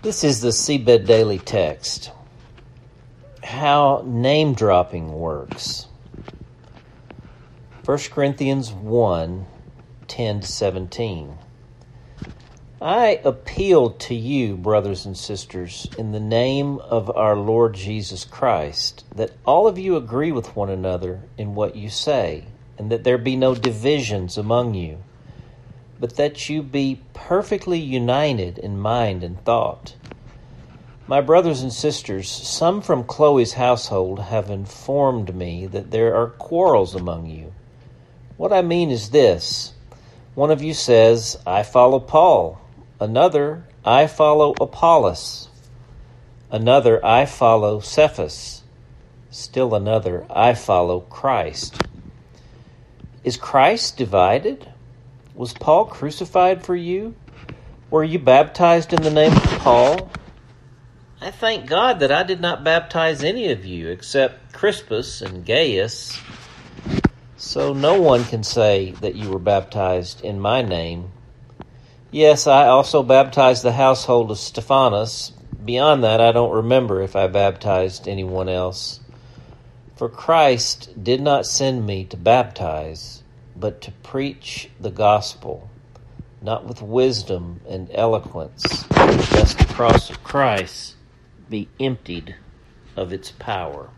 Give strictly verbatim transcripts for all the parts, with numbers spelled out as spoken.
This is the Seabed Daily Text. How name dropping works. First Corinthians one, ten to seventeen. I appeal to you, brothers and sisters, in the name of our Lord Jesus Christ, that all of you agree with one another in what you say, and that there be no divisions among you, but that you be perfectly united in mind and thought. My brothers and sisters, some from Chloe's household have informed me that there are quarrels among you. What I mean is this: one of you says, I follow Paul. Another, I follow Apollos. Another, I follow Cephas. Still another, I follow Christ. Is Christ divided? Was Paul crucified for you? Were you baptized in the name of Paul? I thank God that I did not baptize any of you except Crispus and Gaius. So no one can say that you were baptized in my name. Yes, I also baptized the household of Stephanas. Beyond that, I don't remember if I baptized anyone else. For Christ did not send me to baptize, but to preach the gospel, not with wisdom and eloquence, lest the cross of Christ be emptied of its power.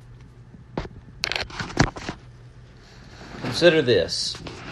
Consider this.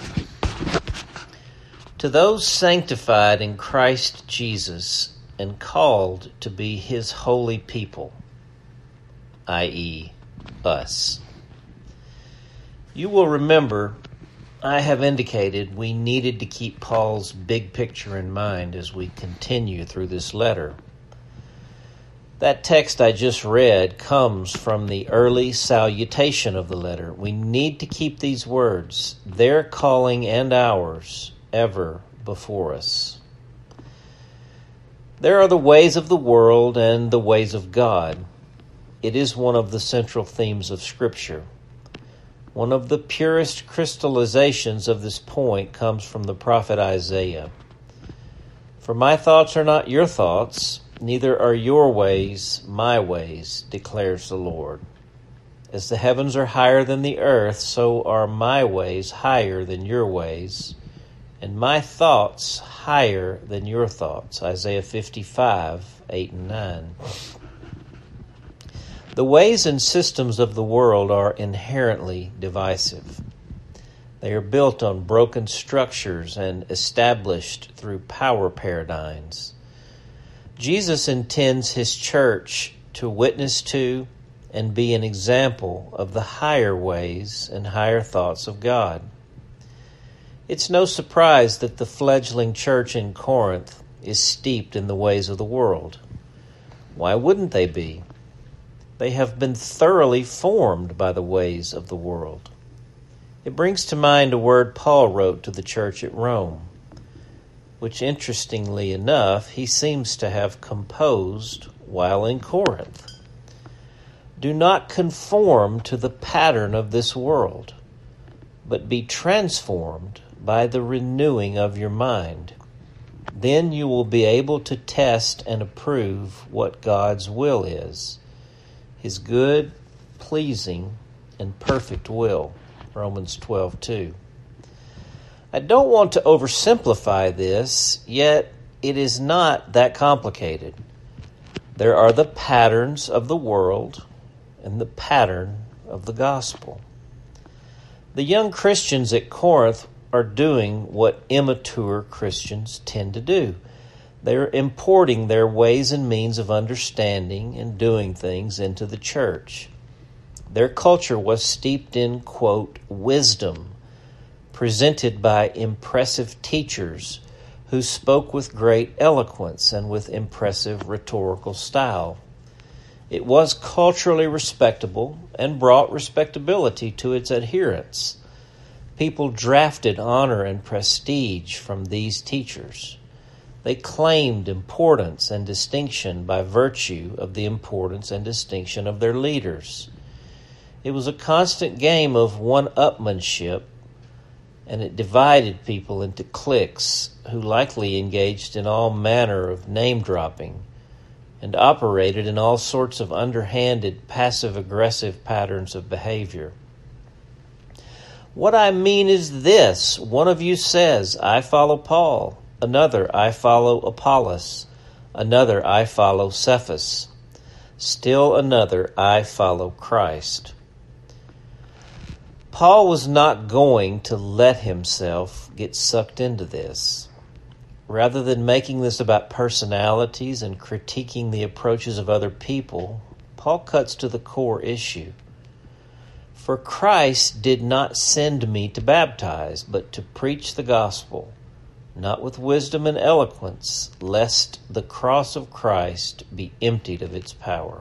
To those sanctified in Christ Jesus and called to be his holy people, that is, us. You will remember I have indicated we needed to keep Paul's big picture in mind as we continue through this letter. That text I just read comes from the early salutation of the letter. We need to keep these words, their calling and ours, ever before us. There are the ways of the world and the ways of God. It is one of the central themes of Scripture. One of the purest crystallizations of this point comes from the prophet Isaiah. For my thoughts are not your thoughts, neither are your ways my ways, declares the Lord. As the heavens are higher than the earth, so are my ways higher than your ways, and my thoughts higher than your thoughts. Isaiah fifty-five, eight and nine. The ways and systems of the world are inherently divisive. They are built on broken structures and established through power paradigms. Jesus intends his church to witness to and be an example of the higher ways and higher thoughts of God. It's no surprise that the fledgling church in Corinth is steeped in the ways of the world. Why wouldn't they be? They have been thoroughly formed by the ways of the world. It brings to mind a word Paul wrote to the church at Rome, which, interestingly enough, he seems to have composed while in Corinth. Do not conform to the pattern of this world, but be transformed by the renewing of your mind. Then you will be able to test and approve what God's will is, his good, pleasing, and perfect will. Romans twelve two. I don't want to oversimplify this, yet it is not that complicated. There are the patterns of the world and the pattern of the gospel. The young Christians at Corinth are doing what immature Christians tend to do. They're importing their ways and means of understanding and doing things into the church. Their culture was steeped in, quote, wisdom, presented by impressive teachers who spoke with great eloquence and with impressive rhetorical style. It was culturally respectable and brought respectability to its adherents. People drafted honor and prestige from these teachers. They claimed importance and distinction by virtue of the importance and distinction of their leaders. It was a constant game of one-upmanship, and it divided people into cliques who likely engaged in all manner of name-dropping, and operated in all sorts of underhanded, passive-aggressive patterns of behavior. What I mean is this: one of you says, I follow Paul; another, I follow Apollos; another, I follow Cephas; still another, I follow Christ. Paul was not going to let himself get sucked into this. Rather than making this about personalities and critiquing the approaches of other people, Paul cuts to the core issue. For Christ did not send me to baptize, but to preach the gospel, not with wisdom and eloquence, lest the cross of Christ be emptied of its power.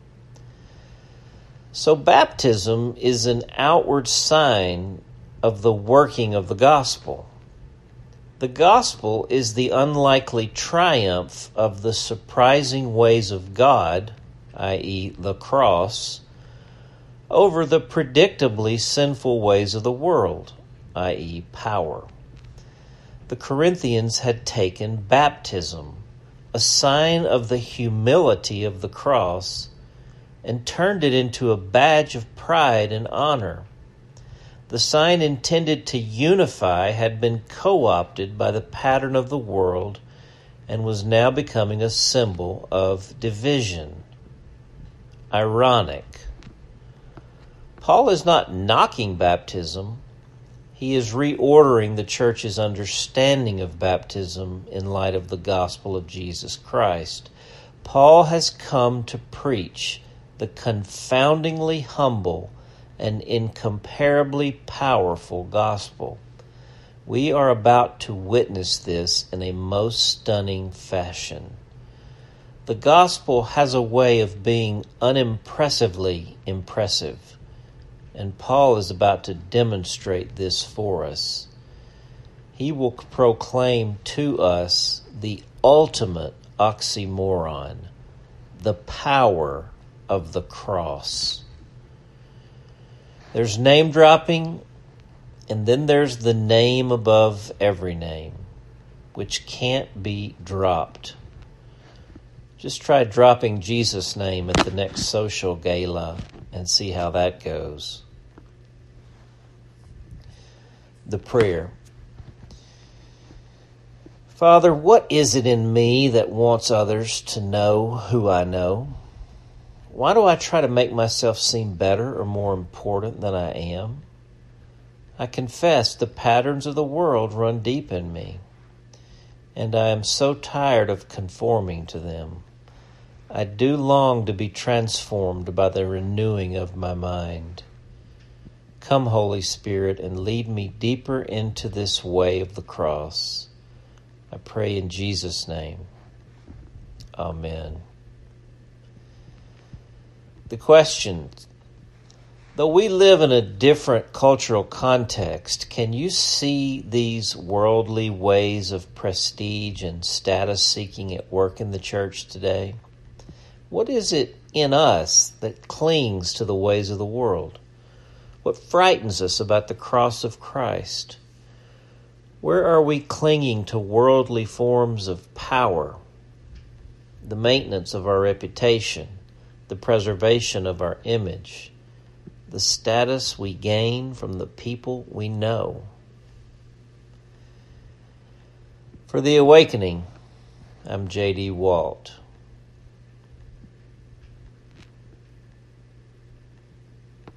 So baptism is an outward sign of the working of the gospel. The gospel is the unlikely triumph of the surprising ways of God, that is the cross, over the predictably sinful ways of the world, that is power. The Corinthians had taken baptism, a sign of the humility of the cross, and turned it into a badge of pride and honor. The sign intended to unify had been co-opted by the pattern of the world and was now becoming a symbol of division. Ironic. Paul is not knocking baptism. He is reordering the church's understanding of baptism in light of the gospel of Jesus Christ. Paul has come to preach the confoundingly humble and incomparably powerful gospel. We are about to witness this in a most stunning fashion. The gospel has a way of being unimpressively impressive, and Paul is about to demonstrate this for us. He will proclaim to us the ultimate oxymoron, the power of the cross. There's name dropping, and then there's the name above every name, which can't be dropped. Just try dropping Jesus' name at the next social gala and see how that goes. The prayer. Father, what is it in me that wants others to know who I know? Why do I try to make myself seem better or more important than I am? I confess the patterns of the world run deep in me, and I am so tired of conforming to them. I do long to be transformed by the renewing of my mind. Come, Holy Spirit, and lead me deeper into this way of the cross. I pray in Jesus' name. Amen. The question: though we live in a different cultural context, can you see these worldly ways of prestige and status seeking at work in the church today? What is it in us that clings to the ways of the world? What frightens us about the cross of Christ? Where are we clinging to worldly forms of power, the maintenance of our reputation, the preservation of our image, the status we gain from the people we know? For The Awakening, I'm J D Walt.